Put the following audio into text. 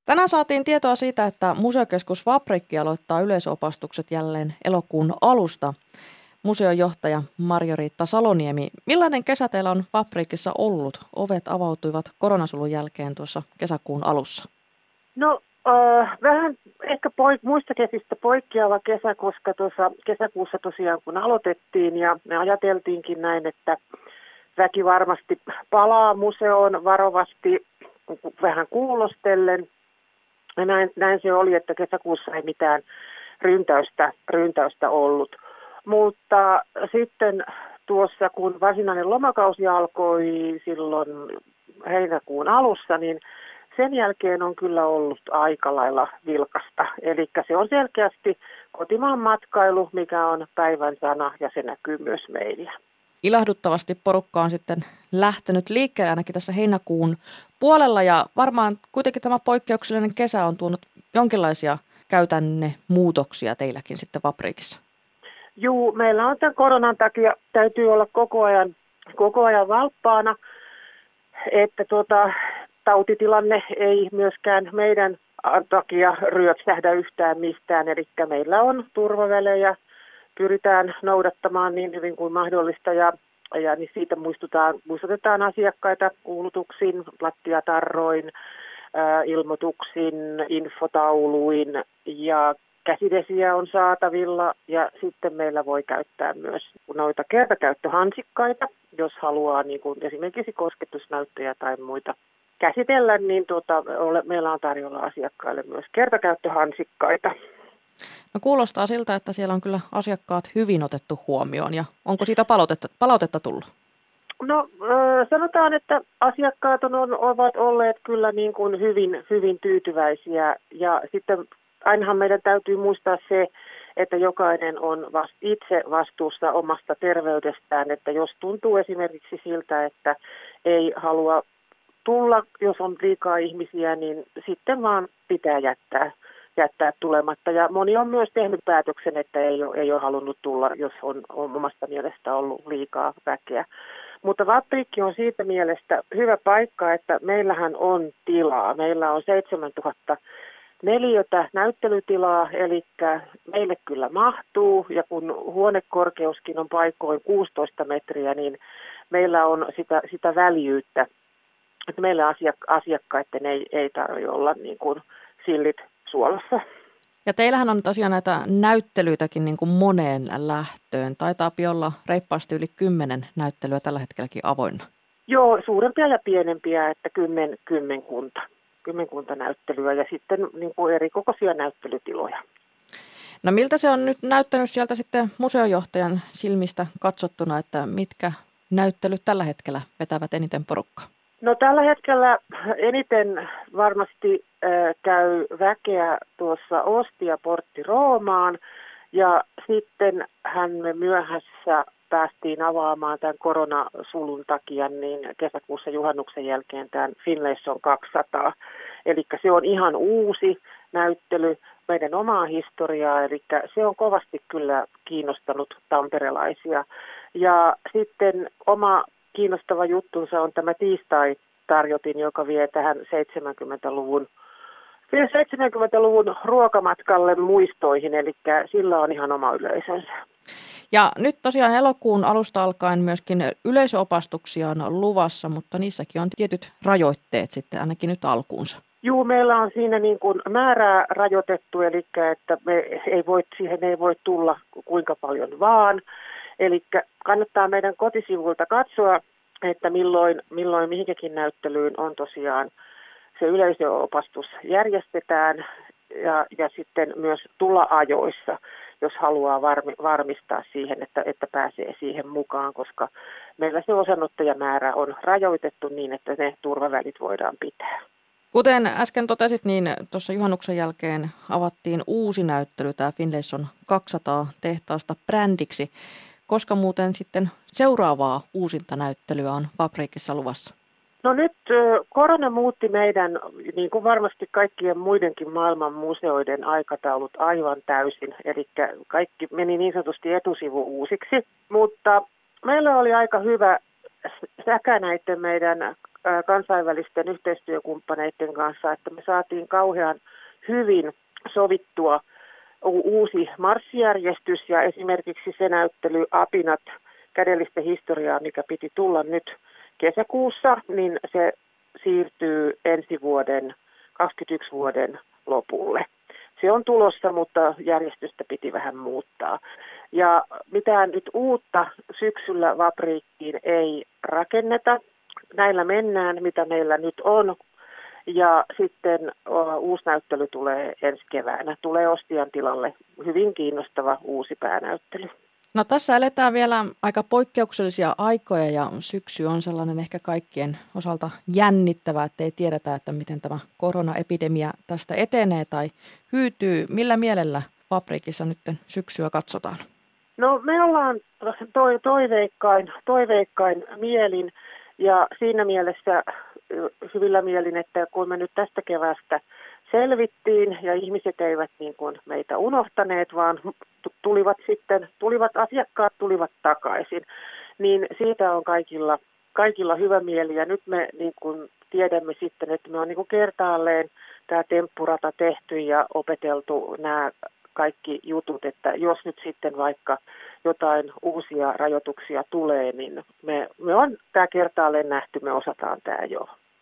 Tänään saatiin tietoa siitä, että Museokeskus Faprikki aloittaa yleisöopastukset jälleen elokuun alusta. Museojohtaja Marjo-Riitta Saloniemi, millainen kesä teillä on Faprikissa ollut? Ovet avautuivat koronasulun jälkeen tuossa kesäkuun alussa. No vähän ehkä muista kesistä poikkeava kesä, koska tuossa kesäkuussa tosiaan kun aloitettiin ja me ajateltiinkin näin, että väki varmasti palaa museoon varovasti vähän kuulostellen. Ja näin se oli, että kesäkuussa ei mitään ryntäystä ollut. Mutta sitten tuossa, kun varsinainen lomakausi alkoi silloin heinäkuun alussa, niin sen jälkeen on kyllä ollut aika lailla vilkasta. Eli se on selkeästi kotimaan matkailu, mikä on päivän sana, ja se näkyy myös meillä. Ilahduttavasti porukka on sitten lähtenyt liikkeelle ainakin tässä heinäkuun puolella, ja varmaan kuitenkin tämä poikkeuksellinen kesä on tuonut jonkinlaisia käytännemuutoksia teilläkin sitten Faprikissa. Juu, meillä on tämän koronan takia, täytyy olla koko ajan valppaana, että tautitilanne ei myöskään meidän takia ryöpsähdä yhtään mistään. Eli meillä on turvavälejä, pyritään noudattamaan niin hyvin kuin mahdollista ja niin siitä muistutetaan asiakkaita kuulutuksin, lattiatarroin, ilmoituksin, infotauluin ja käsidesiä on saatavilla ja sitten meillä voi käyttää myös noita kertakäyttöhansikkaita, jos haluaa niin kuin esimerkiksi kosketusnäyttöjä tai muita käsitellä, niin meillä on tarjolla asiakkaille myös kertakäyttöhansikkaita. No kuulostaa siltä, että siellä on kyllä asiakkaat hyvin otettu huomioon, ja onko siitä palautetta tullut? No sanotaan, että asiakkaat ovat olleet kyllä niin kuin hyvin tyytyväisiä, ja sitten ainahan meidän täytyy muistaa se, että jokainen on itse vastuussa omasta terveydestään, että jos tuntuu esimerkiksi siltä, että ei halua tulla, jos on liikaa ihmisiä, niin sitten vaan pitää jättää tulematta. Ja moni on myös tehnyt päätöksen, että ei ole halunnut tulla, jos on omasta mielestä ollut liikaa väkeä. Mutta Faprikki on siitä mielestä hyvä paikka, että meillähän on tilaa. Meillä on 7000 neliötä näyttelytilaa, eli meille kyllä mahtuu, ja kun huonekorkeuskin on paikoin 16 metriä, niin meillä on sitä väljyyttä, että meillä asiakkaiden ei tarvitse olla niin kuin sillit suolassa. Ja teillähän on tosiaan näitä näyttelyitäkin niin kuin moneen lähtöön. Taitaa olla reippaasti yli 10 näyttelyä tällä hetkelläkin avoinna. Joo, suurempia ja pienempiä, että kymmenkunta näyttelyä ja sitten niin kuin erikokoisia näyttelytiloja. No miltä se on nyt näyttänyt sieltä sitten museojohtajan silmistä katsottuna, että mitkä näyttelyt tällä hetkellä vetävät eniten porukkaa? No tällä hetkellä eniten varmasti käy väkeä tuossa Ostia Portti Roomaan ja sitten me myöhässä päästiin avaamaan tämän koronasulun takia niin kesäkuussa juhannuksen jälkeen tämän Finlayson 200. Eli se on ihan uusi näyttely, meidän omaa historiaa, eli se on kovasti kyllä kiinnostanut tamperelaisia. Ja sitten oma kiinnostava juttunsa on tämä tiistai-tarjotin, joka vie tähän 70-luvun ruokamatkalle muistoihin, eli sillä on ihan oma yleisönsä. Ja nyt tosiaan elokuun alusta alkaen myöskin yleisöopastuksia on luvassa, mutta niissäkin on tietyt rajoitteet sitten ainakin nyt alkuunsa. Joo, meillä on siinä niin kuin määrää rajoitettu, eli että siihen ei voi tulla kuinka paljon vaan. Eli kannattaa meidän kotisivulta katsoa, että milloin mihinkäkin näyttelyyn on tosiaan se yleisöopastus järjestetään ja sitten myös tulla ajoissa, jos haluaa varmistaa siihen, että pääsee siihen mukaan, koska meillä se osanottajamäärä on rajoitettu niin, että ne turvavälit voidaan pitää. Kuten äsken totesit, niin tuossa juhannuksen jälkeen avattiin uusi näyttely, tämä Finlayson 200 tehtaasta brändiksi. Koska muuten sitten seuraavaa uusinta näyttelyä on Faprikissa luvassa? No nyt korona muutti meidän, niin kuin varmasti kaikkien muidenkin maailman museoiden aikataulut aivan täysin. Eli kaikki meni niin sanotusti etusivu uusiksi, mutta meillä oli aika hyvä säkä näiden meidän kansainvälisten yhteistyökumppaneiden kanssa, että me saatiin kauhean hyvin sovittua uusi marssijärjestys ja esimerkiksi se näyttely Apinat kädellistä historiaa, mikä piti tulla nyt kesäkuussa, niin se siirtyy ensi vuoden, 21 vuoden lopulle. Se on tulossa, mutta järjestystä piti vähän muuttaa. Ja mitään nyt uutta syksyllä Vapriikkiin ei rakenneta. Näillä mennään, mitä meillä nyt on. Ja sitten uusi näyttely tulee ensi keväänä. Tulee Ostian tilalle hyvin kiinnostava uusi päänäyttely. No tässä eletään vielä aika poikkeuksellisia aikoja ja syksy on sellainen ehkä kaikkien osalta jännittävä, että ei tiedetä, että miten tämä koronaepidemia tästä etenee tai hyytyy. Millä mielellä Vapriikissa nyt syksyä katsotaan? No me ollaan toiveikkain mielin ja siinä mielessä hyvillä mielin, että kun me nyt tästä keväästä selvittiin ja ihmiset eivät niin kuin meitä unohtaneet, vaan asiakkaat tulivat takaisin, niin siitä on kaikilla hyvä mieli ja nyt me niin kuin tiedämme sitten, että me on niin kuin kertaalleen tämä temppurata tehty ja opeteltu nämä kaikki jutut, että jos nyt sitten vaikka jotain uusia rajoituksia tulee, niin me on tämä kertaalleen nähty, me osataan tämä jo.